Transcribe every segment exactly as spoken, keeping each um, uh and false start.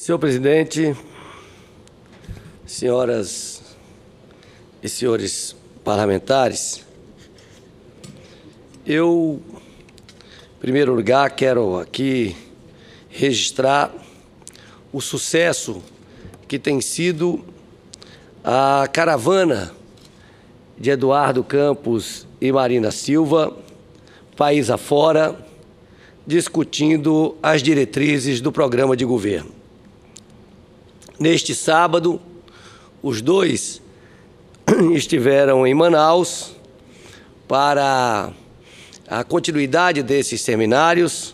Senhor presidente, senhoras e senhores parlamentares, eu, em primeiro lugar, quero aqui registrar o sucesso que tem sido a caravana de Eduardo Campos e Marina Silva, país afora, discutindo as diretrizes do programa de governo. Neste sábado, os dois estiveram em Manaus para a continuidade desses seminários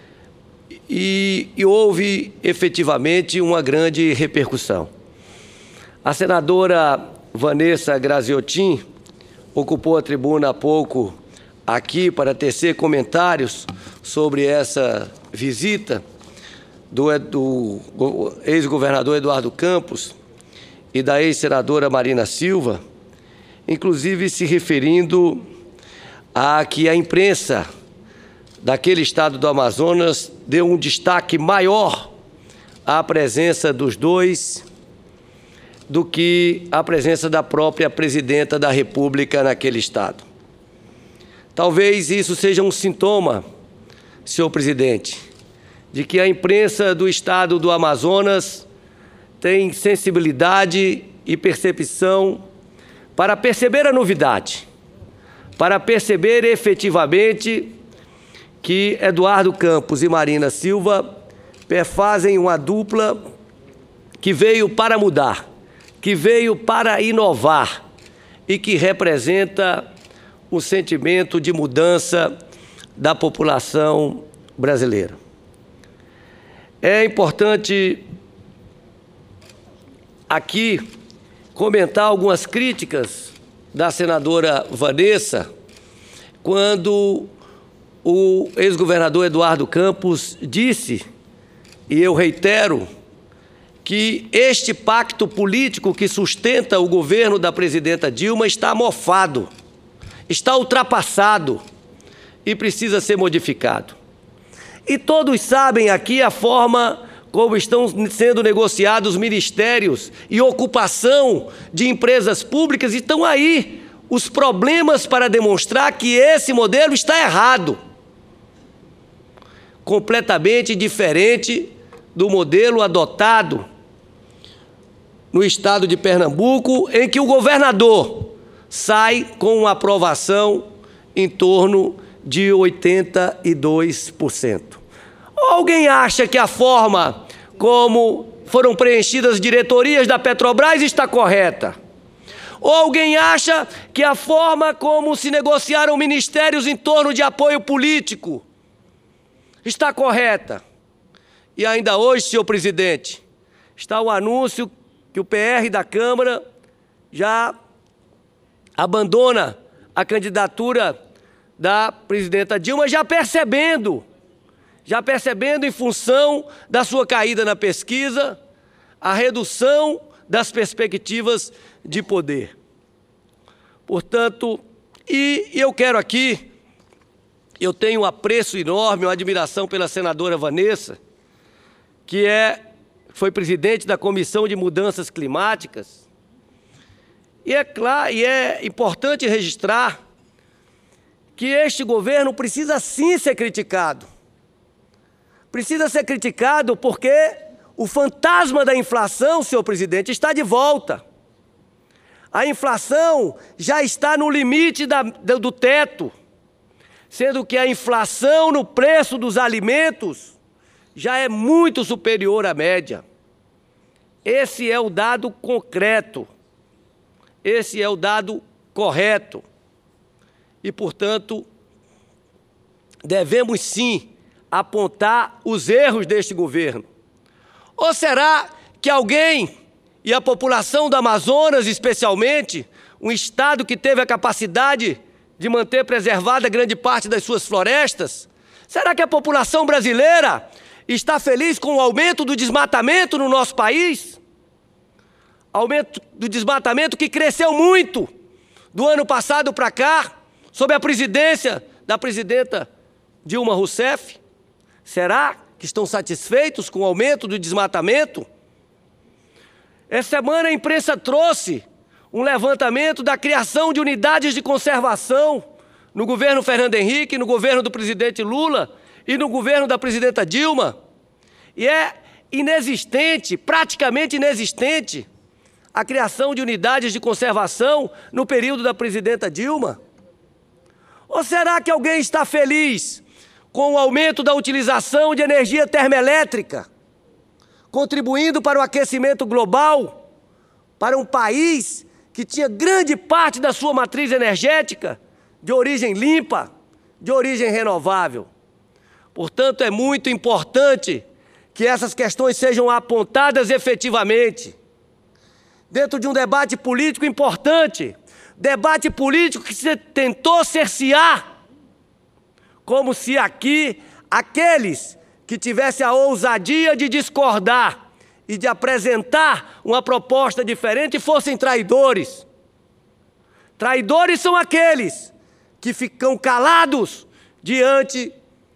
e, e houve efetivamente uma grande repercussão. A senadora Vanessa Graziotin ocupou a tribuna há pouco aqui para tecer comentários sobre essa visita do, do ex-governador Eduardo Campos e da ex-senadora Marina Silva, inclusive se referindo a que a imprensa daquele estado do Amazonas deu um destaque maior à presença dos dois do que a presença da própria presidenta da República naquele estado. Talvez isso seja um sintoma, senhor presidente, de que a imprensa do estado do Amazonas tem sensibilidade e percepção para perceber a novidade, para perceber efetivamente que Eduardo Campos e Marina Silva fazem uma dupla que veio para mudar, que veio para inovar e que representa o sentimento de mudança da população brasileira. É importante aqui comentar algumas críticas da senadora Vanessa quando o ex-governador Eduardo Campos disse, e eu reitero, que este pacto político que sustenta o governo da presidenta Dilma está mofado, está ultrapassado e precisa ser modificado. E todos sabem aqui a forma como estão sendo negociados ministérios e ocupação de empresas públicas, e estão aí os problemas para demonstrar que esse modelo está errado. Completamente diferente do modelo adotado no estado de Pernambuco, em que o governador sai com uma aprovação em torno de oitenta e dois por cento. Ou alguém acha que a forma como foram preenchidas as diretorias da Petrobras está correta? Ou alguém acha que a forma como se negociaram ministérios em torno de apoio político está correta? E ainda hoje, senhor presidente, está o anúncio que o P R da Câmara já abandona a candidatura da presidenta Dilma, já percebendo, já percebendo em função da sua caída na pesquisa, a redução das perspectivas de poder. Portanto, e eu quero aqui, eu tenho um apreço enorme, uma admiração pela senadora Vanessa, que é, foi presidente da Comissão de Mudanças Climáticas, e é claro, e é importante registrar que este governo precisa sim ser criticado. Precisa ser criticado porque o fantasma da inflação, senhor presidente, está de volta. A inflação já está no limite da, do teto, sendo que a inflação no preço dos alimentos já é muito superior à média. Esse é o dado concreto, esse é o dado correto. E, portanto, devemos sim apontar os erros deste governo. Ou será que alguém, e a população do Amazonas especialmente, um estado que teve a capacidade de manter preservada grande parte das suas florestas, será que a população brasileira está feliz com o aumento do desmatamento no nosso país? Aumento do desmatamento que cresceu muito do ano passado para cá, sob a presidência da presidenta Dilma Rousseff? Será que estão satisfeitos com o aumento do desmatamento? Essa semana a imprensa trouxe um levantamento da criação de unidades de conservação no governo Fernando Henrique, no governo do presidente Lula e no governo da presidenta Dilma. E é inexistente, praticamente inexistente, a criação de unidades de conservação no período da presidenta Dilma. Ou será que alguém está feliz com o aumento da utilização de energia termoelétrica, contribuindo para o aquecimento global, para um país que tinha grande parte da sua matriz energética de origem limpa, de origem renovável? Portanto, é muito importante que essas questões sejam apontadas efetivamente, dentro de um debate político importante, debate político que se tentou cercear, como se aqui aqueles que tivessem a ousadia de discordar e de apresentar uma proposta diferente fossem traidores. Traidores são aqueles que ficam calados diante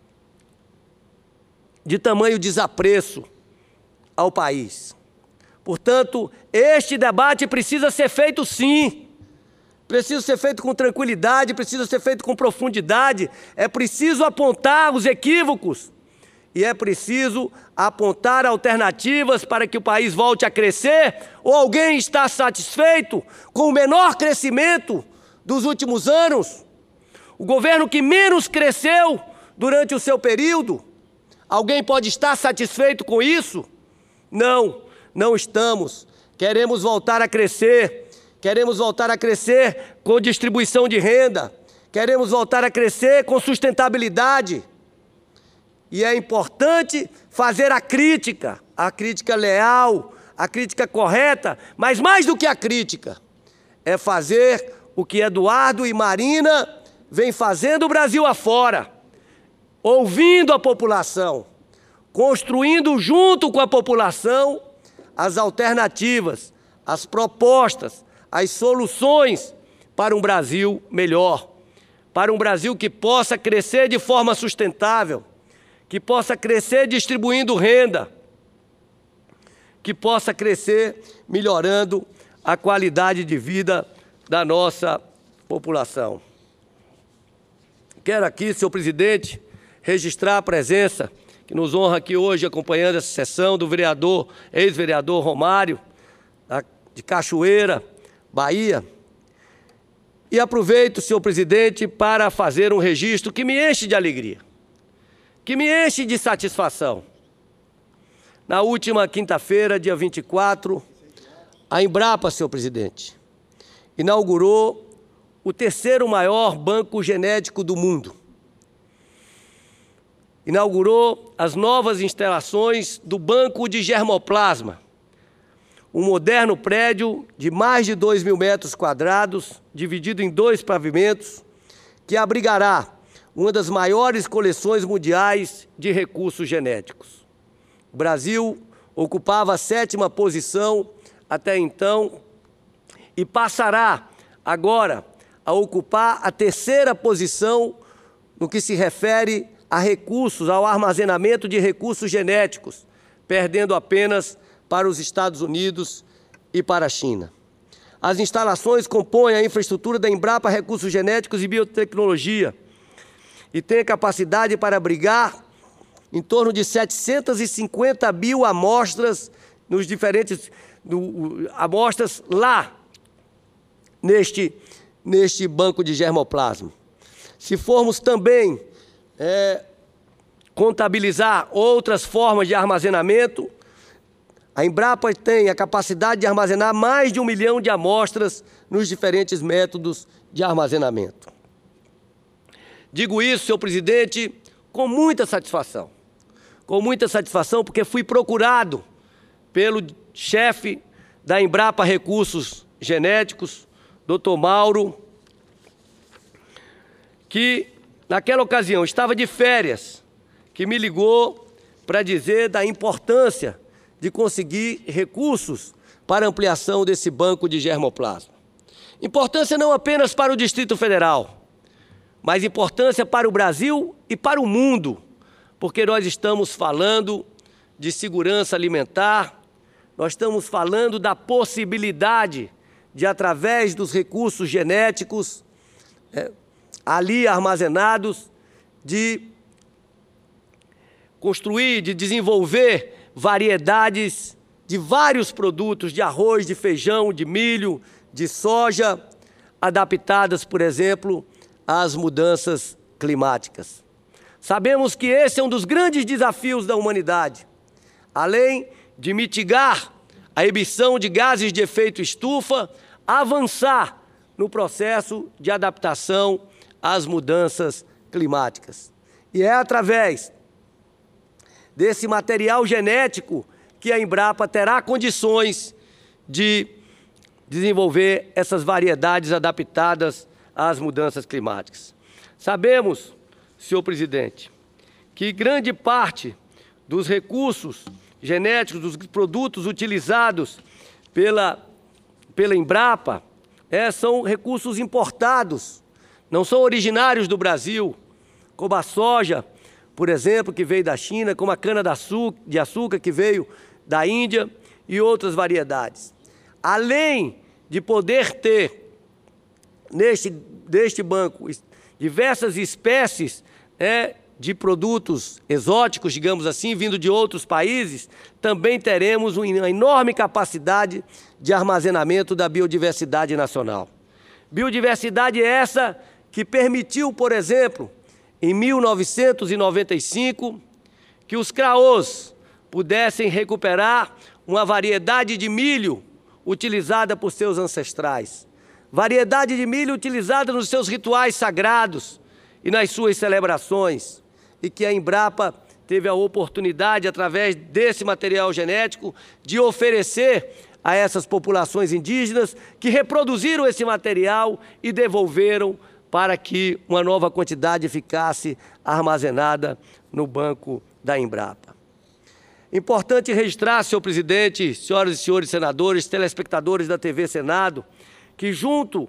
de tamanho desapreço ao país. Portanto, este debate precisa ser feito sim, precisa ser feito com tranquilidade, precisa ser feito com profundidade, é preciso apontar os equívocos e é preciso apontar alternativas para que o país volte a crescer. Ou alguém está satisfeito com o menor crescimento dos últimos anos? O governo que menos cresceu durante o seu período? Alguém pode estar satisfeito com isso? Não, não estamos. Queremos voltar a crescer, queremos voltar a crescer com distribuição de renda, queremos voltar a crescer com sustentabilidade. E é importante fazer a crítica, a crítica leal, a crítica correta, mas mais do que a crítica, é fazer o que Eduardo e Marina vêm fazendo o Brasil afora, ouvindo a população, construindo junto com a população as alternativas, as propostas, as soluções para um Brasil melhor, para um Brasil que possa crescer de forma sustentável, que possa crescer distribuindo renda, que possa crescer melhorando a qualidade de vida da nossa população. Quero aqui, senhor presidente, registrar a presença que nos honra aqui hoje, acompanhando essa sessão, do vereador, ex-vereador Romário, de Cachoeira, Bahia. E aproveito, senhor presidente, para fazer um registro que me enche de alegria, que me enche de satisfação. Na última quinta-feira, dia vinte e quatro, a Embrapa, senhor presidente, inaugurou o terceiro maior banco genético do mundo. Inaugurou as novas instalações do Banco de Germoplasma, um moderno prédio de mais de dois mil metros quadrados, dividido em dois pavimentos, que abrigará uma das maiores coleções mundiais de recursos genéticos. O Brasil ocupava a sétima posição até então e passará agora a ocupar a terceira posição no que se refere a recursos, ao armazenamento de recursos genéticos, perdendo apenas para os Estados Unidos e para a China. As instalações compõem a infraestrutura da Embrapa Recursos Genéticos e Biotecnologia e tem capacidade para abrigar em torno de setecentas e cinquenta mil amostras nos diferentes no, amostras lá neste neste banco de germoplasma. Se formos também é, contabilizar outras formas de armazenamento, a Embrapa tem a capacidade de armazenar mais de um milhão de amostras nos diferentes métodos de armazenamento. Digo isso, senhor presidente, com muita satisfação. Com muita satisfação, porque fui procurado pelo chefe da Embrapa Recursos Genéticos, doutor Mauro, que naquela ocasião estava de férias, que me ligou para dizer da importância de conseguir recursos para ampliação desse banco de germoplasma. Importância não apenas para o Distrito Federal, mas importância para o Brasil e para o mundo, porque nós estamos falando de segurança alimentar, nós estamos falando da possibilidade de, através dos recursos genéticos é, ali armazenados, de construir, de desenvolver variedades de vários produtos, de arroz, de feijão, de milho, de soja, adaptadas, por exemplo, às mudanças climáticas. Sabemos que esse é um dos grandes desafios da humanidade. Além de mitigar a emissão de gases de efeito estufa, avançar no processo de adaptação às mudanças climáticas. E é através desse material genético que a Embrapa terá condições de desenvolver essas variedades adaptadas às mudanças climáticas. Sabemos, senhor presidente, que grande parte dos recursos genéticos, dos produtos utilizados pela, pela Embrapa, é, são recursos importados, não são originários do Brasil, como a soja, por exemplo, que veio da China, como a cana-de-açúcar, que veio da Índia, e outras variedades. Além de poder ter, neste, neste banco, diversas espécies é, de produtos exóticos, digamos assim, vindo de outros países, também teremos uma enorme capacidade de armazenamento da biodiversidade nacional. Biodiversidade essa que permitiu, por exemplo, em mil novecentos e noventa e cinco, que os craôs pudessem recuperar uma variedade de milho utilizada por seus ancestrais. Variedade de milho utilizada nos seus rituais sagrados e nas suas celebrações. E que a Embrapa teve a oportunidade, através desse material genético, de oferecer a essas populações indígenas que reproduziram esse material e devolveram para que uma nova quantidade ficasse armazenada no banco da Embrapa. Importante registrar, senhor presidente, senhoras e senhores senadores, telespectadores da T V Senado, que junto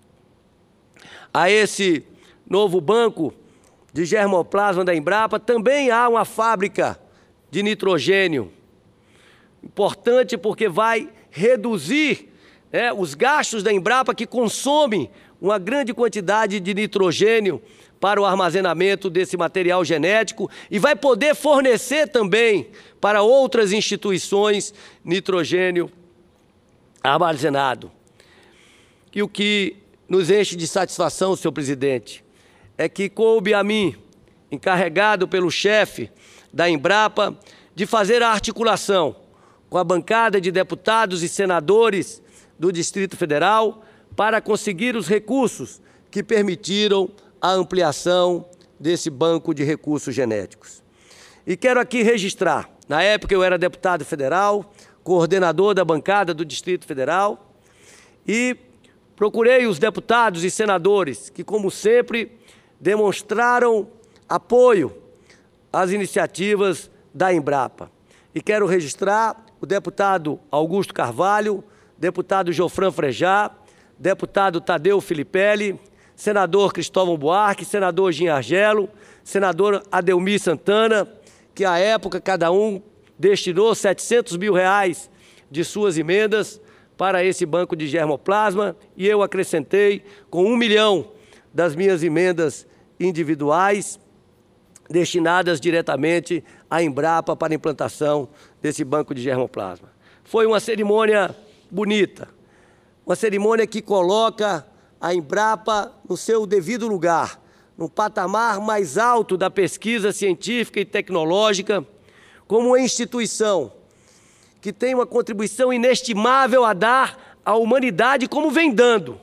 a esse novo banco de germoplasma da Embrapa também há uma fábrica de nitrogênio. Importante porque vai reduzir é, os gastos da Embrapa, que consome uma grande quantidade de nitrogênio para o armazenamento desse material genético e vai poder fornecer também para outras instituições nitrogênio armazenado. E o que nos enche de satisfação, senhor presidente, é que coube a mim, encarregado pelo chefe da Embrapa, de fazer a articulação com a bancada de deputados e senadores do Distrito Federal para conseguir os recursos que permitiram a ampliação desse banco de recursos genéticos. E quero aqui registrar, na época eu era deputado federal, coordenador da bancada do Distrito Federal, e procurei os deputados e senadores que, como sempre, demonstraram apoio às iniciativas da Embrapa. E quero registrar o deputado Augusto Carvalho, deputado Jofran Frejá, deputado Tadeu Filipelli, senador Cristóvão Buarque, senador Gin Argelo, senador Adelmir Santana, que à época cada um destinou setecentos mil reais de suas emendas para esse banco de germoplasma, e eu acrescentei com um milhão das minhas emendas individuais destinadas diretamente à Embrapa para a implantação desse banco de germoplasma. Foi uma cerimônia bonita, uma cerimônia que coloca a Embrapa no seu devido lugar, no patamar mais alto da pesquisa científica e tecnológica, como uma instituição que tem uma contribuição inestimável a dar à humanidade, como vem dando,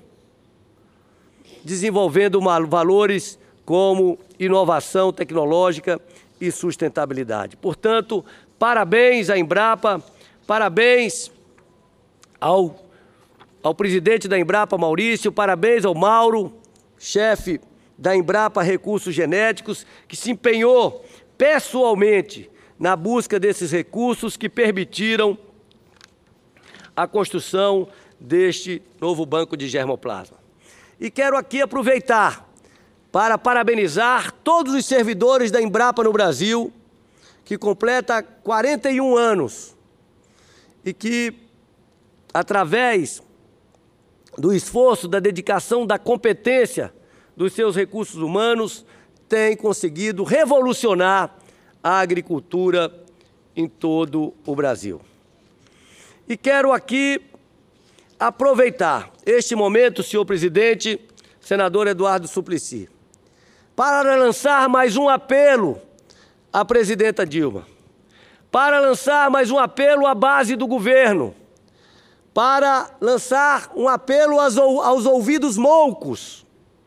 desenvolvendo valores como inovação tecnológica e sustentabilidade. Portanto, parabéns à Embrapa, parabéns ao, ao presidente da Embrapa, Maurício, parabéns ao Mauro, chefe da Embrapa Recursos Genéticos, que se empenhou pessoalmente na busca desses recursos que permitiram a construção deste novo banco de germoplasma. E quero aqui aproveitar para parabenizar todos os servidores da Embrapa no Brasil que completa quarenta e um anos e que, através do esforço, da dedicação, da competência dos seus recursos humanos, tem conseguido revolucionar a agricultura em todo o Brasil. E quero aqui aproveitar este momento, senhor presidente, senador Eduardo Suplicy, para lançar mais um apelo à presidenta Dilma, para lançar mais um apelo à base do governo, para lançar um apelo aos, aos ouvidos moucos,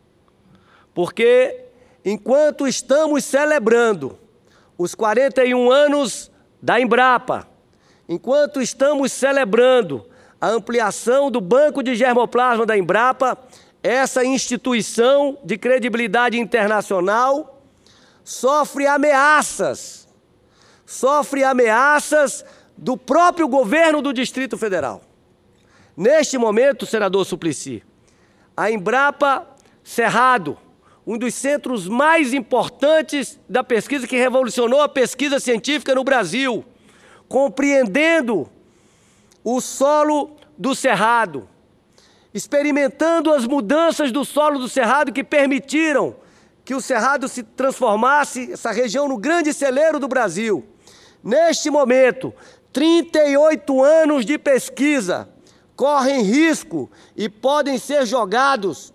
porque enquanto estamos celebrando os quarenta e um anos da Embrapa, enquanto estamos celebrando a ampliação do banco de germoplasma da Embrapa, essa instituição de credibilidade internacional sofre ameaças, sofre ameaças do próprio governo do Distrito Federal. Neste momento, senador Suplicy, a Embrapa Cerrado, um dos centros mais importantes da pesquisa, que revolucionou a pesquisa científica no Brasil, compreendendo o solo do Cerrado, experimentando as mudanças do solo do Cerrado que permitiram que o Cerrado se transformasse, essa região, no grande celeiro do Brasil. Neste momento, trinta e oito anos de pesquisa correm risco e podem ser jogados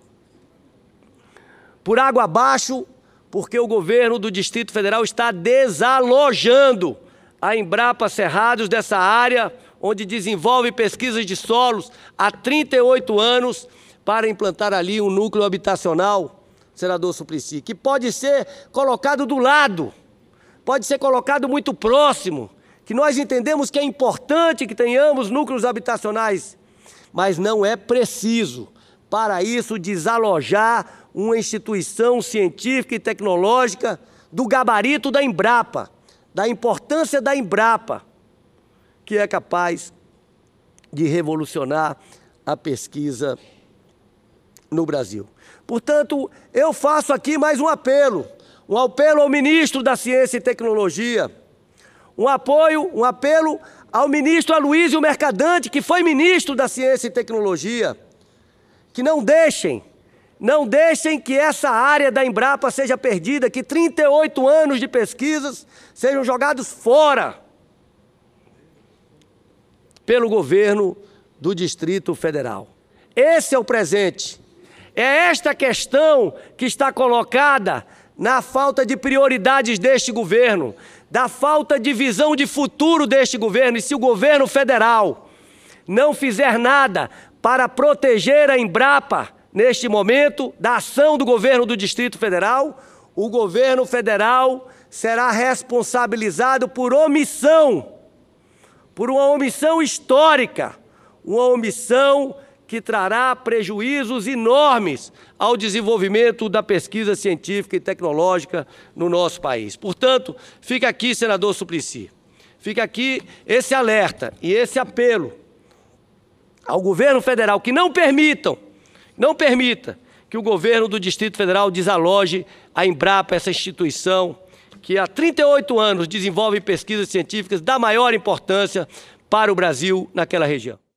por água abaixo, porque o governo do Distrito Federal está desalojando a Embrapa Cerrados dessa área, onde desenvolve pesquisas de solos há trinta e oito anos, para implantar ali um núcleo habitacional, senador Suplicy, que pode ser colocado do lado, pode ser colocado muito próximo, que nós entendemos que é importante que tenhamos núcleos habitacionais, mas não é preciso, para isso, desalojar uma instituição científica e tecnológica do gabarito da Embrapa, da importância da Embrapa, que é capaz de revolucionar a pesquisa no Brasil. Portanto, eu faço aqui mais um apelo, um apelo ao ministro da Ciência e Tecnologia, um apoio, um apelo ao ministro Aloysio Mercadante, que foi ministro da Ciência e Tecnologia, que não deixem, não deixem que essa área da Embrapa seja perdida, que trinta e oito anos de pesquisas sejam jogados fora pelo governo do Distrito Federal. Esse é o presente. É esta questão que está colocada na falta de prioridades deste governo, da falta de visão de futuro deste governo. E se o governo federal não fizer nada para proteger a Embrapa neste momento da ação do governo do Distrito Federal, o governo federal será responsabilizado por omissão, por uma omissão histórica, uma omissão que trará prejuízos enormes ao desenvolvimento da pesquisa científica e tecnológica no nosso país. Portanto, fica aqui, senador Suplicy, fica aqui esse alerta e esse apelo ao governo federal que não permitam, não permita que o governo do Distrito Federal desaloje a Embrapa, essa instituição que há trinta e oito anos desenvolve pesquisas científicas da maior importância para o Brasil naquela região.